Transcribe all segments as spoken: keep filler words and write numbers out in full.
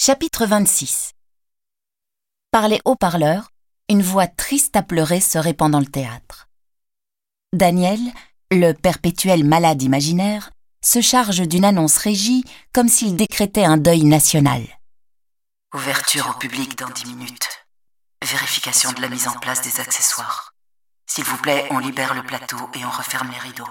Chapitre vingt-six. Par les haut-parleurs, une voix triste à pleurer se répand dans le théâtre. Daniel, le perpétuel malade imaginaire, se charge d'une annonce régie comme s'il décrétait un deuil national. Ouverture au public dans dix minutes. Vérification de la mise en place des accessoires. S'il vous plaît, on libère le plateau et on referme les rideaux.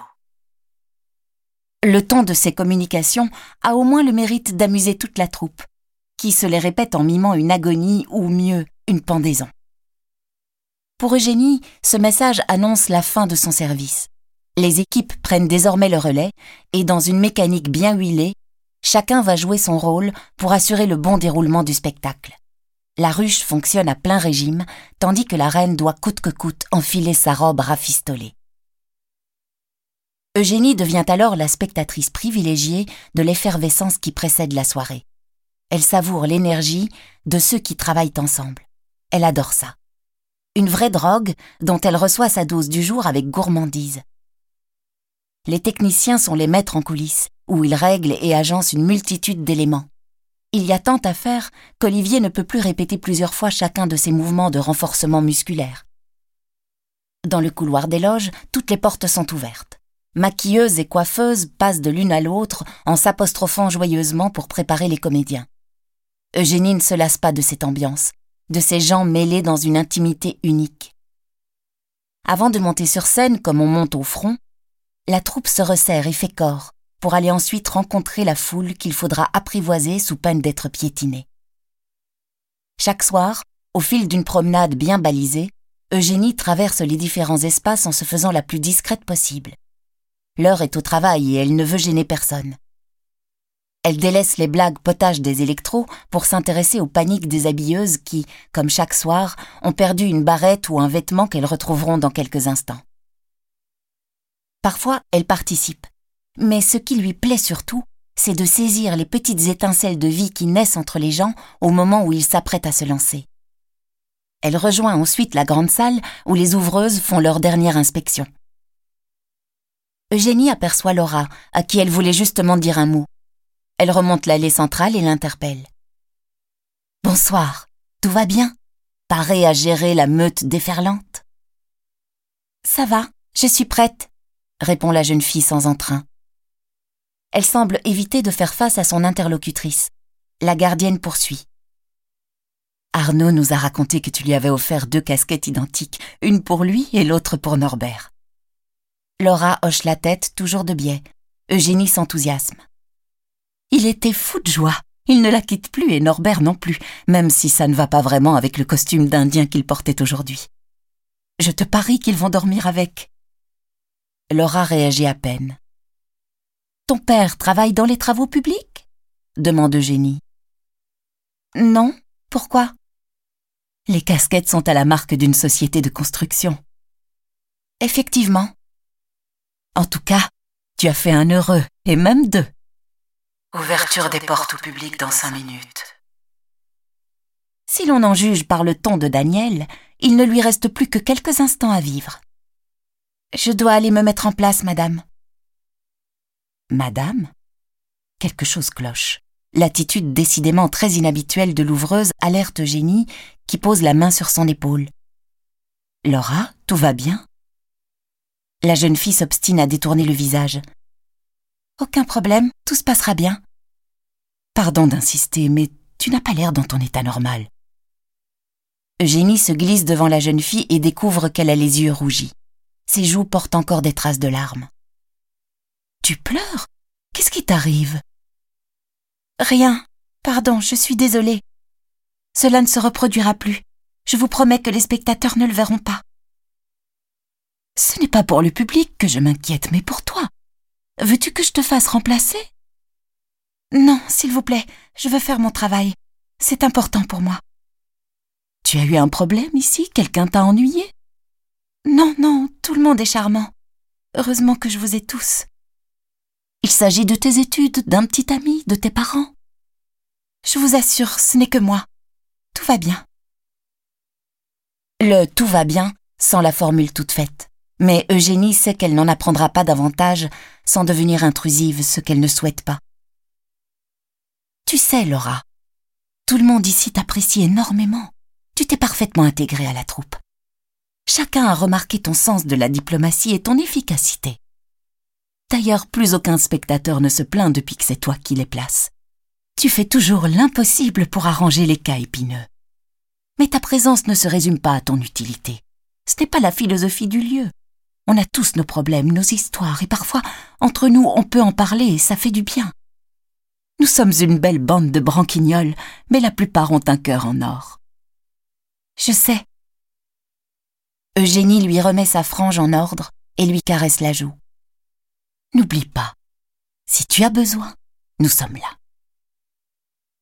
Le ton de ces communications a au moins le mérite d'amuser toute la troupe, qui se les répète en mimant une agonie ou mieux, une pendaison. Pour Eugénie, ce message annonce la fin de son service. Les équipes prennent désormais le relais et dans une mécanique bien huilée, chacun va jouer son rôle pour assurer le bon déroulement du spectacle. La ruche fonctionne à plein régime, tandis que la reine doit coûte que coûte enfiler sa robe rafistolée. Eugénie devient alors la spectatrice privilégiée de l'effervescence qui précède la soirée. Elle savoure l'énergie de ceux qui travaillent ensemble. Elle adore ça. Une vraie drogue dont elle reçoit sa dose du jour avec gourmandise. Les techniciens sont les maîtres en coulisses, où ils règlent et agencent une multitude d'éléments. Il y a tant à faire qu'Olivier ne peut plus répéter plusieurs fois chacun de ses mouvements de renforcement musculaire. Dans le couloir des loges, toutes les portes sont ouvertes. Maquilleuses et coiffeuses passent de l'une à l'autre en s'apostrophant joyeusement pour préparer les comédiens. Eugénie ne se lasse pas de cette ambiance, de ces gens mêlés dans une intimité unique. Avant de monter sur scène comme on monte au front, la troupe se resserre et fait corps pour aller ensuite rencontrer la foule qu'il faudra apprivoiser sous peine d'être piétinée. Chaque soir, au fil d'une promenade bien balisée, Eugénie traverse les différents espaces en se faisant la plus discrète possible. L'heure est au travail et elle ne veut gêner personne. Elle délaisse les blagues potaches des électros pour s'intéresser aux paniques des habilleuses qui, comme chaque soir, ont perdu une barrette ou un vêtement qu'elles retrouveront dans quelques instants. Parfois, elle participe, mais ce qui lui plaît surtout, c'est de saisir les petites étincelles de vie qui naissent entre les gens au moment où ils s'apprêtent à se lancer. Elle rejoint ensuite la grande salle où les ouvreuses font leur dernière inspection. Eugénie aperçoit Laura, à qui elle voulait justement dire un mot. Elle remonte l'allée centrale et l'interpelle. « Bonsoir, tout va bien ? Parée à gérer la meute déferlante ?»« Ça va, je suis prête, » répond la jeune fille sans entrain. Elle semble éviter de faire face à son interlocutrice. La gardienne poursuit. « Arnaud nous a raconté que tu lui avais offert deux casquettes identiques, une pour lui et l'autre pour Norbert. » Laura hoche la tête, toujours de biais. Eugénie s'enthousiasme. Il était fou de joie. Il ne la quitte plus et Norbert non plus, même si ça ne va pas vraiment avec le costume d'Indien qu'il portait aujourd'hui. Je te parie qu'ils vont dormir avec. Laura réagit à peine. Ton père travaille dans les travaux publics ? Demande Eugénie. Non, pourquoi ? Les casquettes sont à la marque d'une société de construction. Effectivement. En tout cas, tu as fait un heureux, et même deux. Ouverture des portes au public dans cinq minutes. Si l'on en juge par le ton de Daniel, il ne lui reste plus que quelques instants à vivre. Je dois aller me mettre en place, madame. Madame ? Quelque chose cloche. L'attitude décidément très inhabituelle de l'ouvreuse alerte Eugénie, qui pose la main sur son épaule. Laura, tout va bien ? La jeune fille s'obstine à détourner le visage. Aucun problème, tout se passera bien. Pardon d'insister, mais tu n'as pas l'air dans ton état normal. Eugénie se glisse devant la jeune fille et découvre qu'elle a les yeux rougis. Ses joues portent encore des traces de larmes. Tu pleures ? Qu'est-ce qui t'arrive ? Rien. Pardon, je suis désolée. Cela ne se reproduira plus. Je vous promets que les spectateurs ne le verront pas. Ce n'est pas pour le public que je m'inquiète, mais pour toi. Veux-tu que je te fasse remplacer ? Non, s'il vous plaît, je veux faire mon travail. C'est important pour moi. Tu as eu un problème ici ? Quelqu'un t'a ennuyé ? Non, non, tout le monde est charmant. Heureusement que je vous ai tous. Il s'agit de tes études, d'un petit ami, de tes parents. Je vous assure, ce n'est que moi. Tout va bien. Le « tout va bien » sans la formule toute faite. Mais Eugénie sait qu'elle n'en apprendra pas davantage sans devenir intrusive, ce qu'elle ne souhaite pas. Tu sais, Laura, Tout le monde ici t'apprécie énormément. Tu t'es parfaitement intégré à la troupe. Chacun a remarqué ton sens de la diplomatie et ton efficacité. D'ailleurs, plus aucun spectateur ne se plaint depuis que c'est toi qui les places. Tu fais toujours l'impossible pour arranger les cas épineux. Mais ta présence ne se résume pas à ton utilité. Ce n'est pas la philosophie du lieu. On a tous nos problèmes, nos histoires, et parfois, entre nous, on peut en parler et ça fait du bien. Nous sommes une belle bande de branquignoles, mais la plupart ont un cœur en or. Je sais. Eugénie lui remet sa frange en ordre et lui caresse la joue. N'oublie pas, si tu as besoin, nous sommes là.